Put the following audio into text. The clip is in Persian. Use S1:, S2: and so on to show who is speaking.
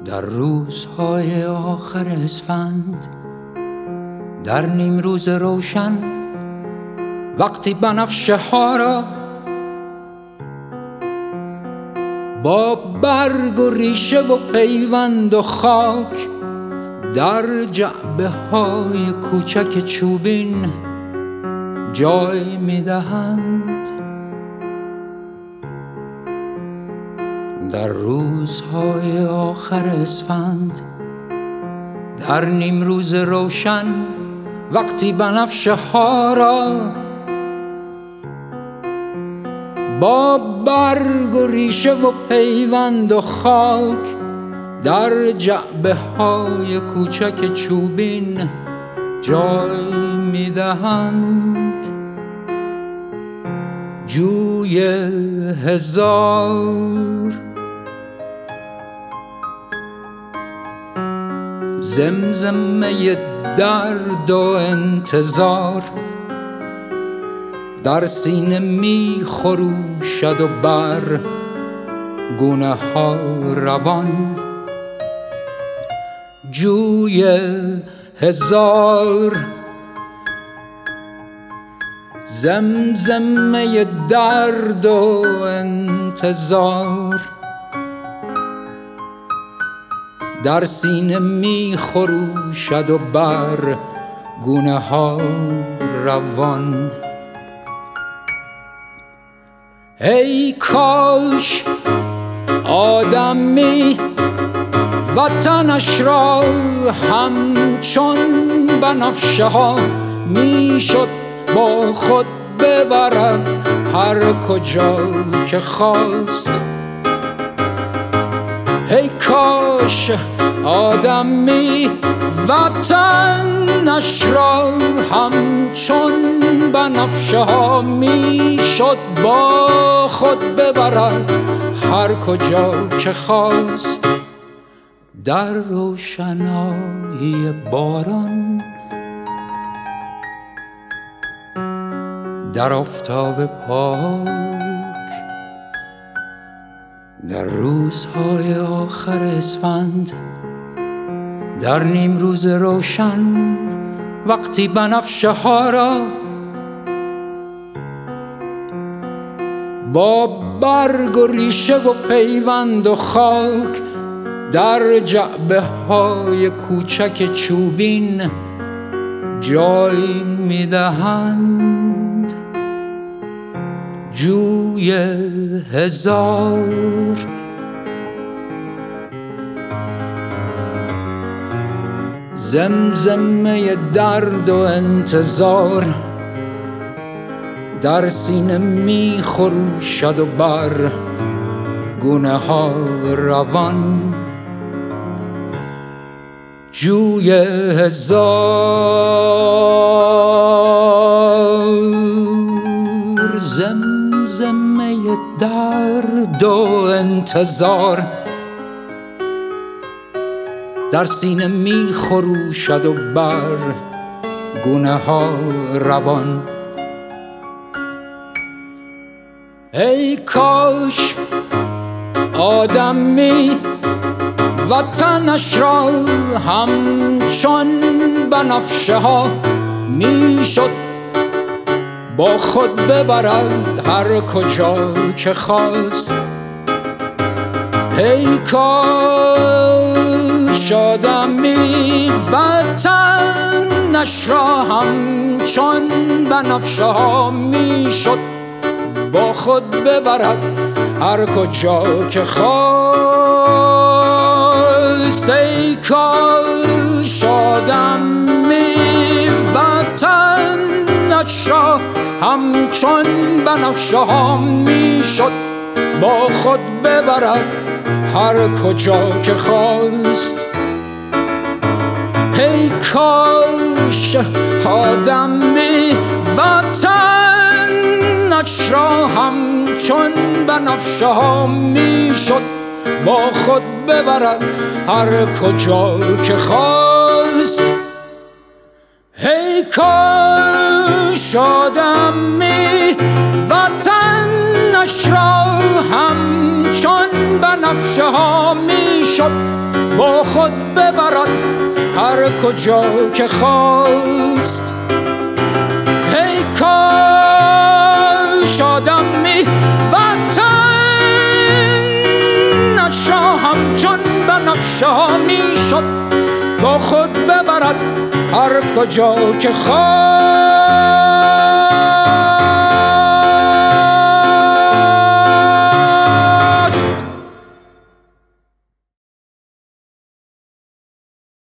S1: در روزهای آخر اسفند، در نیم روز روشن، وقتی بنفشه ها را با برگ و ریشه و پیوند و خاک در جعبه های کوچک چوبین جای میدهند. در روزهای آخر اسفند، در نیم روز روشن، وقتی بنفشه ها را با برگ و ریشه و پیوند و خاک در جعبه های کوچک چوبین جای میدهند. جوی هزار زمزمه درد و انتظار در سینه می خروشد و بر گونه ها روان. جوی هزار زمزمه درد و انتظار در سینه می خروشد و بر گونه ها روان. ای کاش آدمی وطنش را همچون بنفشه ها میشد با خود ببرد هر کجا که خواست. ای کاش آدمی وطنش را همچون بنفشه ها میشد با خود ببرد هر کجا که خواست. در روشنایی باران، در آفتاب پاک، در روزهای آخر اسفند، در نیم روز روشن، وقتی بنفشه ها را با برگ و ریشه و پیوند و خاک در جعبه های کوچک چوبین جای میدهند. جوی هزار زمزمه درد و انتظار در سینه می خروشد و بر گونه ها روان. جوی هزار زمزمه درد و انتظار در سینه می خروشد و بر گونه ها روان. ای کاش آدمی وطنش را همچون بنفشه ها میشد با خود ببرد هر کجا که خواست. ای کاش آدمی وطنش را همچون بنفشه ها میشد با خود ببرد هر کجا که خواست. ای کاش آدمی وطنش را همچون بنفشه ها میشد با خود ببرد هر کجا که خواست. ای کاش آدمی وطنش را همچون بنفشه ها میشد با خود ببرد هر کجا که خواست. ای کاش آدمی وطنش را همچون بنفشه ها میشد با خود ببرد هر کجا که خواست. ای کاش آدمی وطنش را همچون بنفشه ها میشد با خود ببرد هر کجا که خواست.